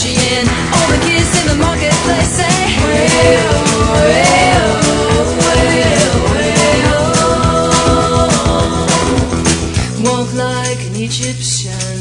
Egyptian. All the kids in the marketplace say, way-oh, way-oh, way-oh, way-oh. Walk like an Egyptian.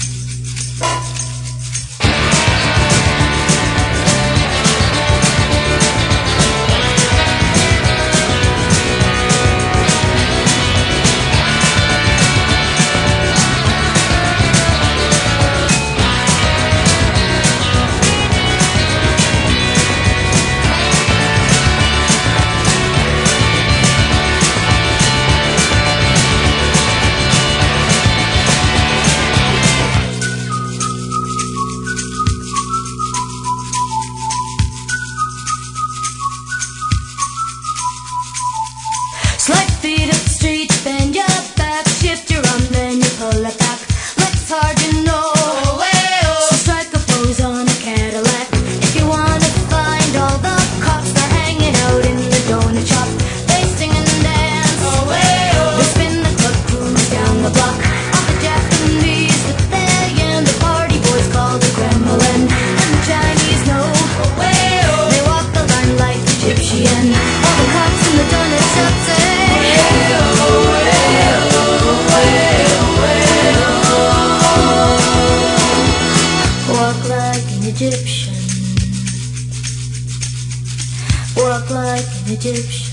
Slight feet up the street, bend your back, shift your arm, then you pull it back. Legs hard, you know. So strike a pose on a Cadillac. If you wanna find all the cops, they're hanging out in the donut shop. They sing and dance. They spin the club, cruise down the block. All the Japanese battalion, the party boys call the Kremlin, and the Chinese know. They walk the line like Egyptian. All the cops in the donut shop say, walk like an Egyptian. Walk like an Egyptian.